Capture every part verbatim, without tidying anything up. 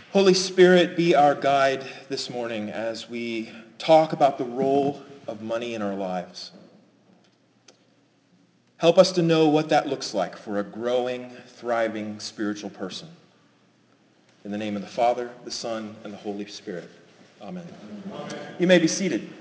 Holy Spirit, be our guide this morning as we talk about the role of money in our lives. Help us to know what that looks like for a growing, thriving spiritual person. In the name of the Father, the Son, and the Holy Spirit. Amen. Amen. You may be seated.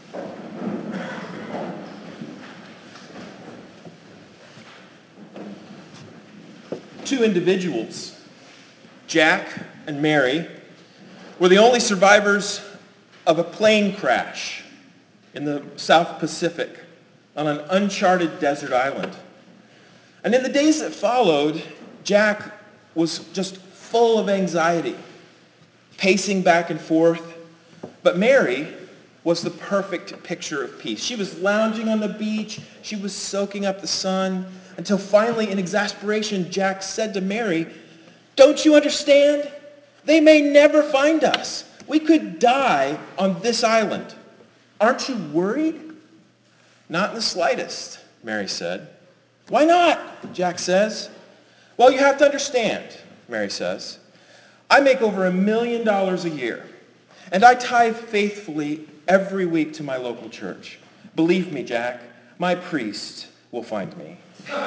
Two individuals, Jack and Mary, were the only survivors of a plane crash in the South Pacific on an uncharted desert island. And in the days that followed, Jack was just full of anxiety, pacing back and forth. But Mary was the perfect picture of peace. She was lounging on the beach. She was soaking up the sun until finally, in exasperation, Jack said to Mary, "Don't you understand? They may never find us. We could die on this island. Aren't you worried?" "Not in the slightest," Mary said. "Why not?" Jack says. "Well, you have to understand," Mary says. "I make over a million dollars a year, and I tithe faithfully every week to my local church. Believe me, Jack, my priest will find me."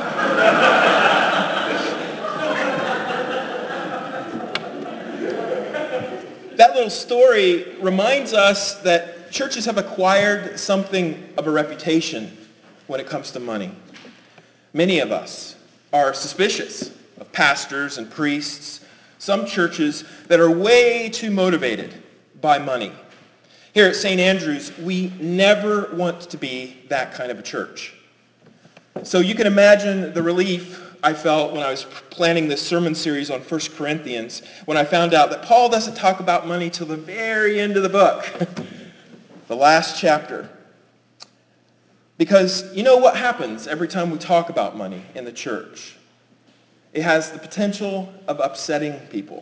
That little story reminds us that churches have acquired something of a reputation when it comes to money. Many of us are suspicious of pastors and priests, some churches that are way too motivated by money. Here at Saint Andrew's, we never want to be that kind of a church. So you can imagine the relief I felt when I was planning this sermon series on First Corinthians when I found out that Paul doesn't talk about money till the very end of the book, the last chapter. Because you know what happens every time we talk about money in the church? It has the potential of upsetting people.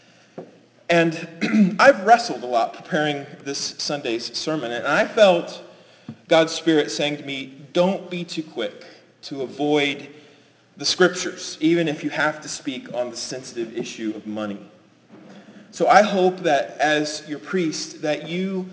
And I've wrestled a lot preparing this Sunday's sermon, and I felt God's Spirit saying to me, don't be too quick to avoid the scriptures, even if you have to speak on the sensitive issue of money. So I hope that as your priest, that you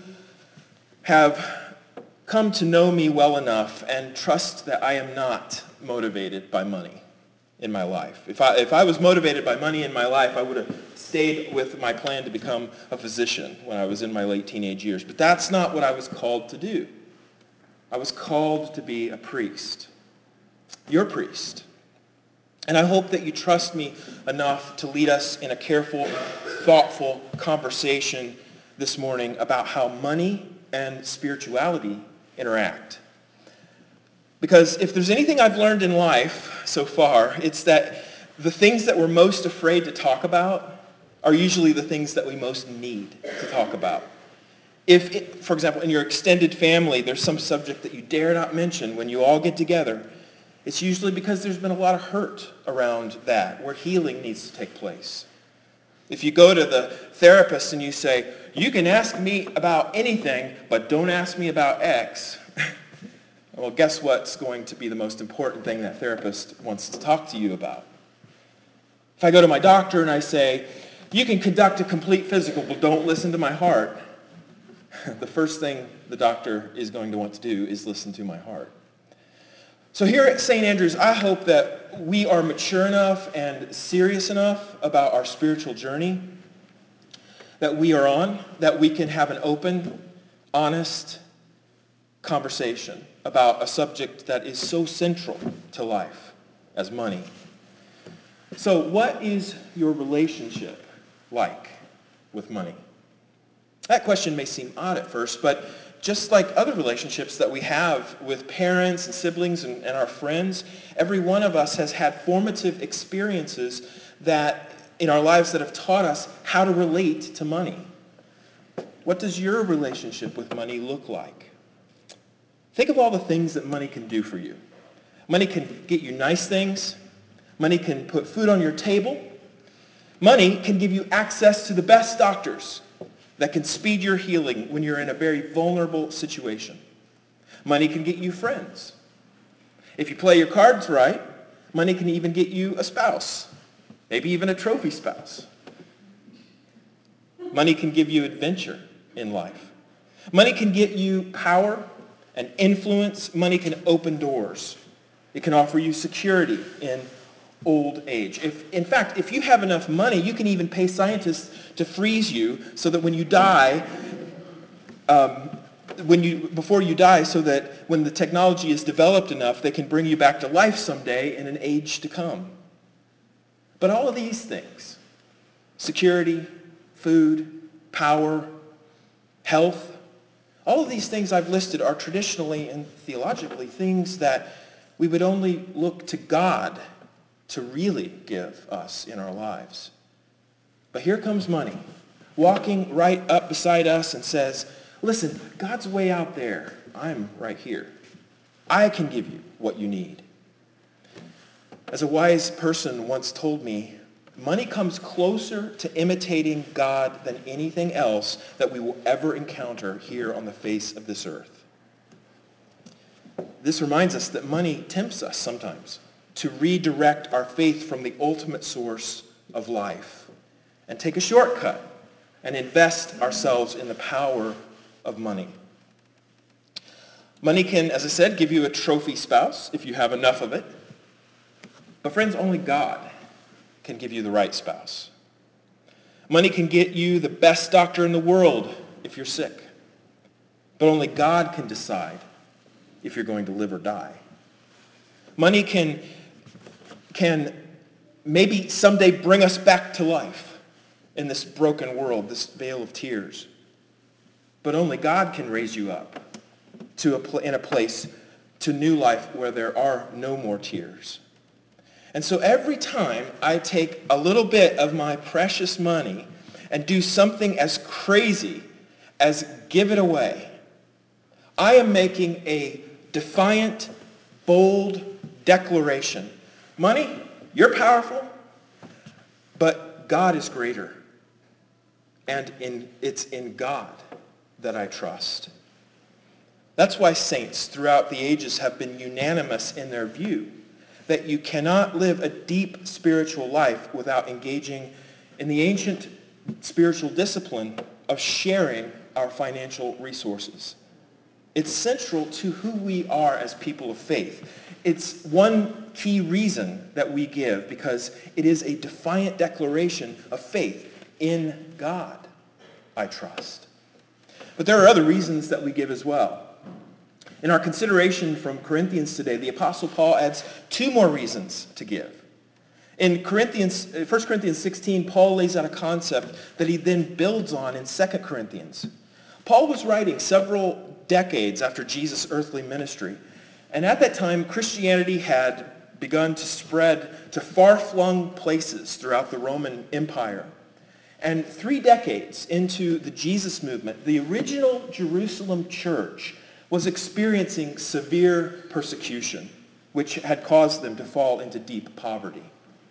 have come to know me well enough and trust that I am not motivated by money in my life. If I, if I was motivated by money in my life, I would have stayed with my plan to become a physician when I was in my late teenage years. But that's not what I was called to do. I was called to be a priest, your priest. And I hope that you trust me enough to lead us in a careful, thoughtful conversation this morning about how money and spirituality interact. Because if there's anything I've learned in life so far, it's that the things that we're most afraid to talk about are usually the things that we most need to talk about. If, it, for example, in your extended family, there's some subject that you dare not mention when you all get together, it's usually because there's been a lot of hurt around that, where healing needs to take place. If you go to the therapist and you say, you can ask me about anything, but don't ask me about X, well, guess what's going to be the most important thing that therapist wants to talk to you about? If I go to my doctor and I say, you can conduct a complete physical, but don't listen to my heart, the first thing the doctor is going to want to do is listen to my heart. So here at Saint Andrew's, I hope that we are mature enough and serious enough about our spiritual journey that we are on, that we can have an open, honest conversation about a subject that is so central to life as money. So what is your relationship like with money? That question may seem odd at first, but just like other relationships that we have with parents and siblings and, and our friends, every one of us has had formative experiences that in our lives that have taught us how to relate to money. What does your relationship with money look like? Think of all the things that money can do for you. Money can get you nice things. Money can put food on your table. Money can give you access to the best doctors that can speed your healing when you're in a very vulnerable situation. Money can get you friends. If you play your cards right, money can even get you a spouse, maybe even a trophy spouse. Money can give you adventure in life. Money can get you power and influence. Money can open doors. It can offer you security in old age. If, in fact, if you have enough money, you can even pay scientists to freeze you so that when you die, um, when you before you die, so that when the technology is developed enough, they can bring you back to life someday in an age to come. But all of these things, security, food, power, health, all of these things I've listed are traditionally and theologically things that we would only look to God to really give us in our lives. But here comes money, walking right up beside us and says, listen, God's way out there. I'm right here. I can give you what you need. As a wise person once told me, money comes closer to imitating God than anything else that we will ever encounter here on the face of this earth. This reminds us that money tempts us sometimes to redirect our faith from the ultimate source of life and take a shortcut and invest ourselves in the power of money. Money can, as I said, give you a trophy spouse if you have enough of it. But friends, only God can give you the right spouse. Money can get you the best doctor in the world if you're sick. But only God can decide if you're going to live or die. Money can, can maybe someday bring us back to life in this broken world, this vale of tears. But only God can raise you up to a pl- in a place to new life where there are no more tears. And so every time I take a little bit of my precious money and do something as crazy as give it away, I am making a defiant, bold declaration. Money, you're powerful, but God is greater. And in, it's in God that I trust. That's why saints throughout the ages have been unanimous in their view that you cannot live a deep spiritual life without engaging in the ancient spiritual discipline of sharing our financial resources. It's central to who we are as people of faith. It's one key reason that we give because it is a defiant declaration of faith in God, I trust. But there are other reasons that we give as well. In our consideration from Corinthians today, the Apostle Paul adds two more reasons to give. In Corinthians, First Corinthians sixteen, Paul lays out a concept that he then builds on in Second Corinthians. Paul was writing several decades after Jesus' earthly ministry, and at that time, Christianity had begun to spread to far-flung places throughout the Roman Empire. And three decades into the Jesus movement, the original Jerusalem church was experiencing severe persecution, which had caused them to fall into deep poverty.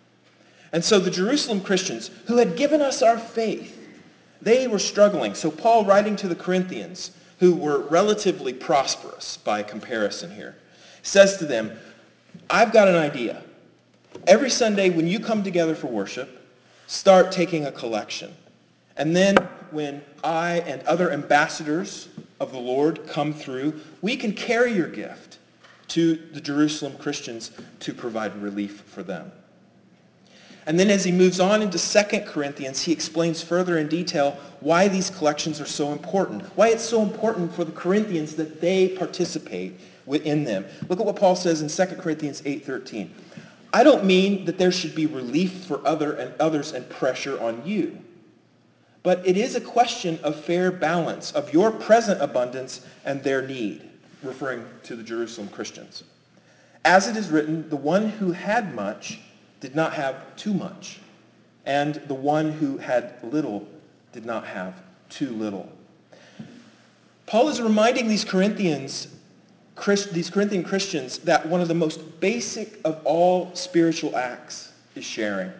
And so the Jerusalem Christians, who had given us our faith, they were struggling. So Paul, writing to the Corinthians, who were relatively prosperous by comparison here, says to them, I've got an idea. Every Sunday when you come together for worship, start taking a collection. And then when I and other ambassadors of the Lord come through, we can carry your gift to the Jerusalem Christians to provide relief for them. And then as he moves on into Second Corinthians, he explains further in detail why these collections are so important, why it's so important for the Corinthians that they participate within them. Look at what Paul says in Second Corinthians eight thirteen. I don't mean that there should be relief for other and others and pressure on you. But it is a question of fair balance of your present abundance and their need, referring to the Jerusalem Christians. As it is written, the one who had much did not have too much, and the one who had little did not have too little. Paul is reminding these Corinthians, these Corinthian Christians that one of the most basic of all spiritual acts is sharing.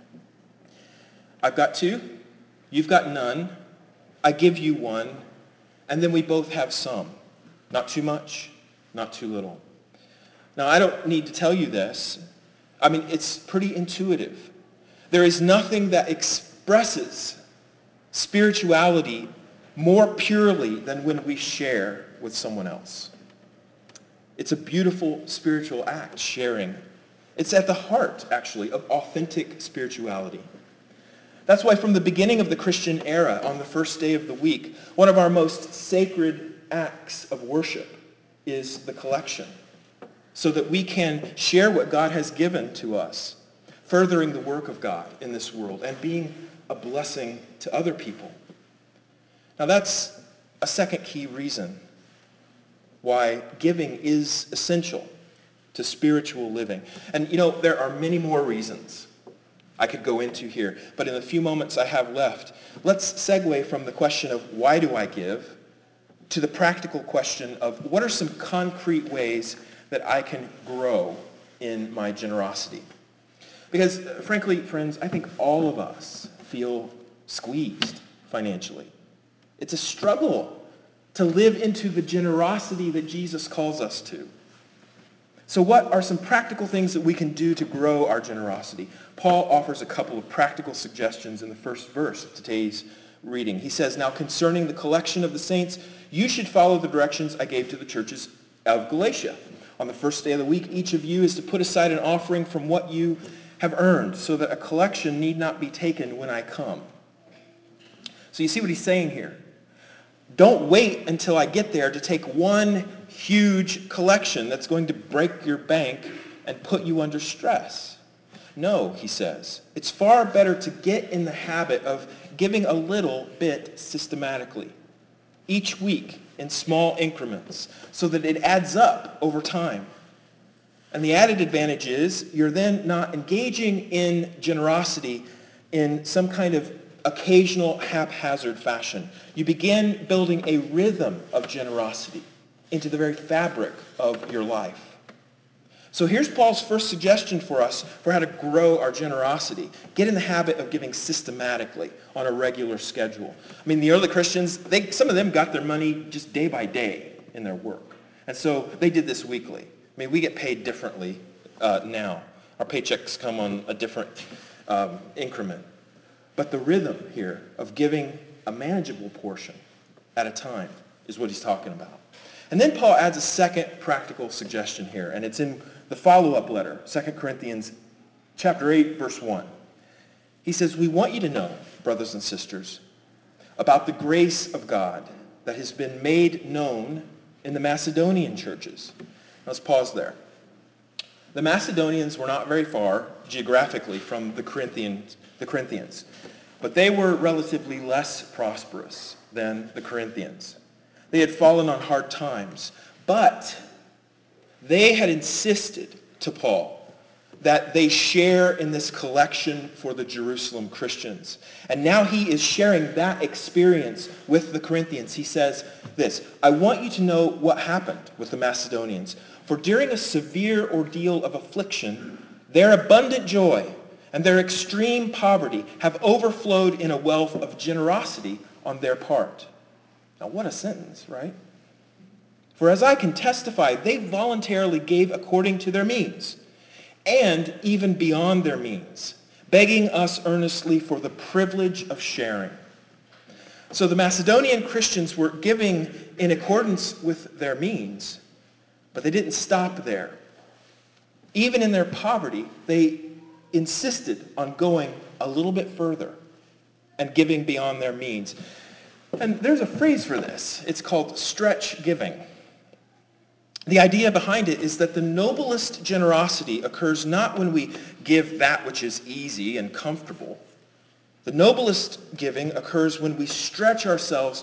I've got two. You've got none. I give you one. And then we both have some. Not too much, not too little. Now, I don't need to tell you this. I mean, it's pretty intuitive. There is nothing that expresses spirituality more purely than when we share with someone else. It's a beautiful spiritual act, sharing. It's at the heart, actually, of authentic spirituality. That's why from the beginning of the Christian era, on the first day of the week, one of our most sacred acts of worship is the collection, so that we can share what God has given to us, furthering the work of God in this world and being a blessing to other people. Now that's a second key reason why giving is essential to spiritual living. And you know, there are many more reasons I could go into here, but in the few moments I have left, let's segue from the question of why do I give to the practical question of what are some concrete ways that I can grow in my generosity. Because frankly, friends, I think all of us feel squeezed financially. It's a struggle to live into the generosity that Jesus calls us to. So what are some practical things that we can do to grow our generosity? Paul offers a couple of practical suggestions in the first verse of today's reading. He says, "Now concerning the collection of the saints, you should follow the directions I gave to the churches of Galatia. On the first day of the week, each of you is to put aside an offering from what you have earned, so that a collection need not be taken when I come." So you see what he's saying here. Don't wait until I get there to take one huge collection that's going to break your bank and put you under stress. No, he says, it's far better to get in the habit of giving a little bit systematically, each week in small increments, so that it adds up over time. And the added advantage is you're then not engaging in generosity in some kind of occasional haphazard fashion. You begin building a rhythm of generosity into the very fabric of your life. So here's Paul's first suggestion for us for how to grow our generosity. Get in the habit of giving systematically on a regular schedule. I mean, the early Christians, they, some of them got their money just day by day in their work. And so they did this weekly. I mean, we get paid differently uh, now. Our paychecks come on a different um, increment. But the rhythm here of giving a manageable portion at a time is what he's talking about. And then Paul adds a second practical suggestion here, and it's in the follow-up letter, Second Corinthians chapter eight, verse one. He says, "We want you to know, brothers and sisters, about the grace of God that has been made known in the Macedonian churches." Let's pause there. The Macedonians were not very far geographically from the Corinthians, the Corinthians, but they were relatively less prosperous than the Corinthians. They had fallen on hard times, but they had insisted to Paul that they share in this collection for the Jerusalem Christians. And now he is sharing that experience with the Corinthians. He says this, "I want you to know what happened with the Macedonians. For during a severe ordeal of affliction, their abundant joy and their extreme poverty have overflowed in a wealth of generosity on their part." Now what a sentence, right? "For as I can testify, they voluntarily gave according to their means, and even beyond their means, begging us earnestly for the privilege of sharing." So the Macedonian Christians were giving in accordance with their means, but they didn't stop there. Even in their poverty, they insisted on going a little bit further and giving beyond their means. And there's a phrase for this. It's called stretch giving. The idea behind it is that the noblest generosity occurs not when we give that which is easy and comfortable. The noblest giving occurs when we stretch ourselves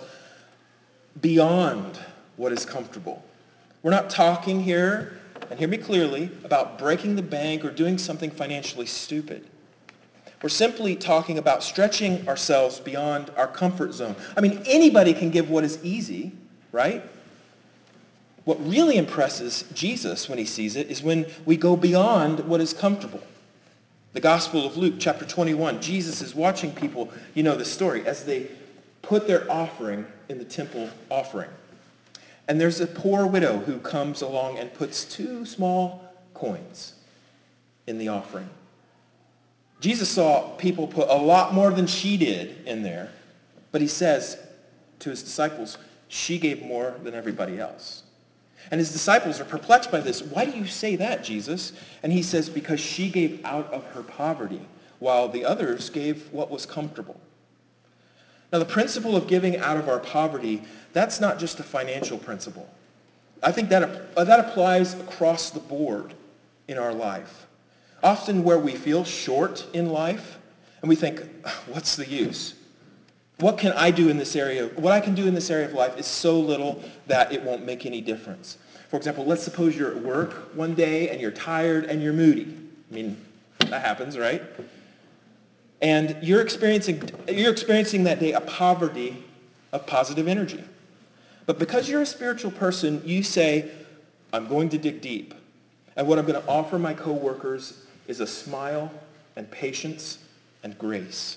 beyond what is comfortable. We're not talking here, and hear me clearly, about breaking the bank or doing something financially stupid. We're simply talking about stretching ourselves beyond our comfort zone. I mean, anybody can give what is easy, right? What really impresses Jesus when he sees it is when we go beyond what is comfortable. The Gospel of Luke, chapter twenty-one, Jesus is watching people, you know the story, as they put their offering in the temple offering. And there's a poor widow who comes along and puts two small coins in the offering. Jesus saw people put a lot more than she did in there, But he says to his disciples, she gave more than everybody else. And his disciples are perplexed by this. Why do you say that, Jesus? And he says, because she gave out of her poverty, while the others gave what was comfortable. Now, the principle of giving out of our poverty, that's not just a financial principle. I think that, that applies across the board in our life. Often where we feel short in life, and we think, what's the use? What can I do in this area? What I can do in this area of life is so little that it won't make any difference. For example, let's suppose you're at work one day and you're tired and you're moody. I mean, that happens, right? And you're experiencing, you're experiencing that day a poverty of positive energy. But because you're a spiritual person, you say, I'm going to dig deep. And what I'm going to offer my coworkers is a smile and patience and grace.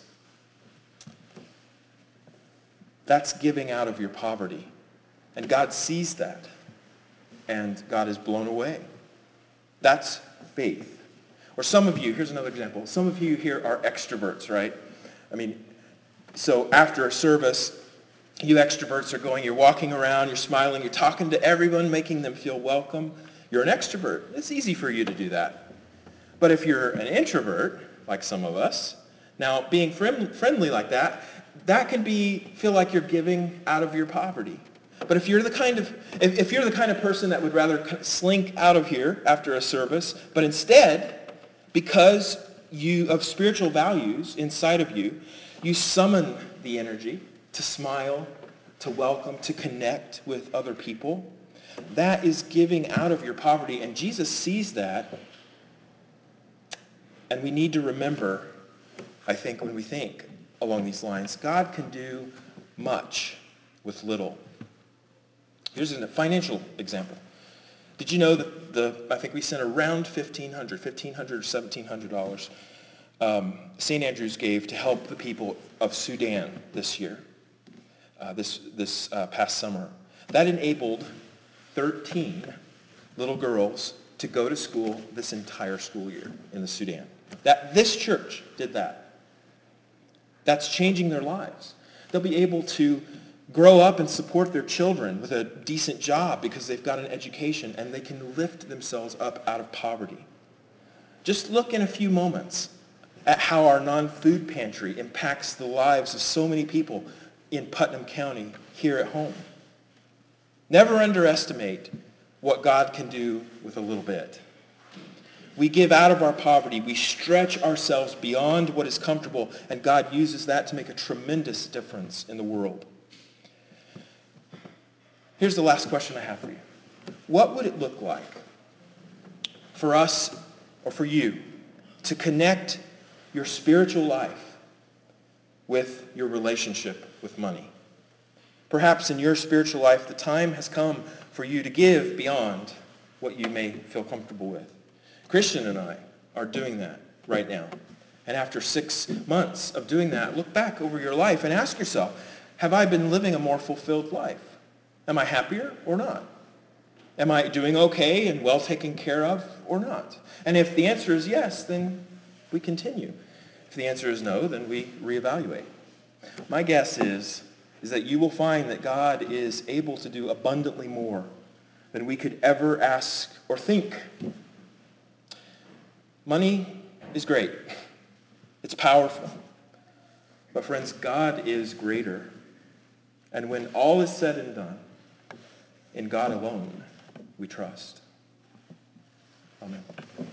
That's giving out of your poverty. And God sees that. And God is blown away. That's faith. Or some of you, here's another example. Some of you here are extroverts, right? I mean, so after a service, you extroverts are going, you're walking around, you're smiling, you're talking to everyone, making them feel welcome. You're an extrovert. It's easy for you to do that. But if you're an introvert, like some of us, now being friend, friendly like that, that can be feel like you're giving out of your poverty. But if you're the kind of if, if you're the kind of person that would rather slink out of here after a service, but instead, because you of spiritual values inside of you, you summon the energy to smile, to welcome, to connect with other people, that is giving out of your poverty. And Jesus sees that. And we need to remember, I think, when we think along these lines, God can do much with little. Here's a financial example. Did you know that the I think we sent around fifteen hundred dollars, fifteen hundred dollars or seventeen hundred dollars um, Saint Andrews gave to help the people of Sudan this year, uh, this, this uh, past summer. That enabled thirteen little girls to go to school this entire school year in the Sudan. That this church did that. That's changing their lives. They'll be able to grow up and support their children with a decent job because they've got an education and they can lift themselves up out of poverty. Just look in a few moments at how our non-food pantry impacts the lives of so many people in Putnam County here at home. Never underestimate what God can do with a little bit. We give out of our poverty. We stretch ourselves beyond what is comfortable, and God uses that to make a tremendous difference in the world. Here's the last question I have for you. What would it look like for us or for you to connect your spiritual life with your relationship with money? Perhaps in your spiritual life, the time has come for you to give beyond what you may feel comfortable with. Christian and I are doing that right now. And after six months of doing that, look back over your life and ask yourself, have I been living a more fulfilled life? Am I happier or not? Am I doing okay and well taken care of or not? And if the answer is yes, then we continue. If the answer is no, then we reevaluate. My guess is, is that you will find that God is able to do abundantly more than we could ever ask or think. Money is great. It's powerful. But friends, God is greater. And when all is said and done, in God alone we trust. Amen.